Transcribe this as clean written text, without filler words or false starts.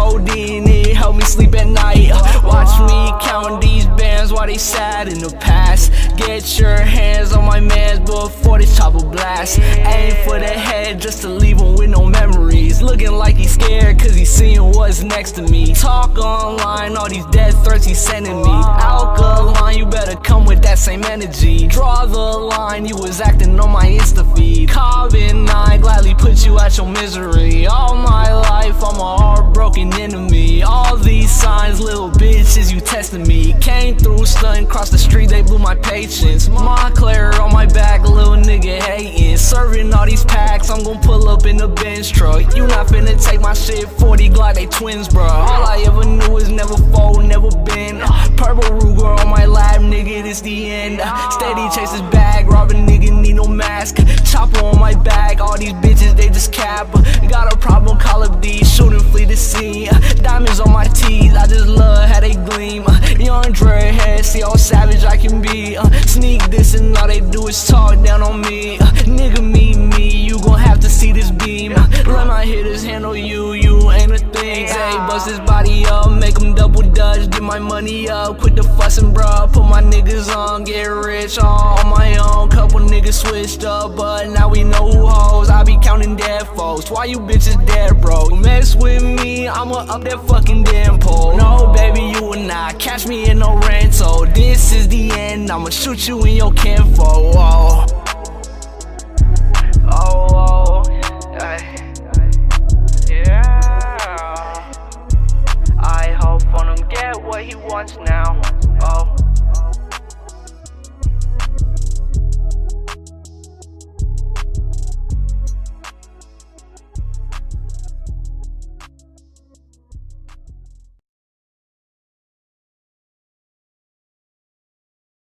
codeine, it help me sleep at night. Watch me count these bands while they sad in the past. Get your hands on my mans before this chopper blast. Aim for the head just to leave him with no memories. Looking like he's scared cause he's seeing what's next to me. Talk online, all these death threats he's sending me. Alkaline, you better come with that same energy. Draw the line, you was acting on my Insta feed. Carbon 9, gladly put you at your misery. All my life, I'm a heartbroken enemy. All these signs, little bitches, you testing me. Came through stunting, crossed the street, they blew my patience. Montclair on my back, little nigga hating. Serving all these packs, I'm gon' pull up in the Benz truck. You not finna take my shit, 40 Glock, they twins, bro. All I ever knew is never fold, never bend. Purple Ruger on my lap, nigga, this the end. Steady chase his bag, rob a nigga, need no mask. Chopper on my back, all these bitches, they just cap. Got a problem, call up D, shooting, flee the scene. Diamonds on my teeth, I just love how they gleam. Young dreadhead, see how savage I can be. Sneak this and all they do is talk down on me. Nigga, me, you gon' have to see this beam. Let my hitters handle you, you ain't a thing. Say, bust his body up, make him double dutch. Get my money up, quit the fussing, bruh. Put my niggas on, get rich all on my own. Couple niggas switched up, but now we know who hoes. I be counting dead folks, why you bitches dead, bro? Mess with me, I'ma up that fucking damn pole. No, baby, you will not catch me in no rental. This is the end, I'ma shoot you in your kinfo. Whoa.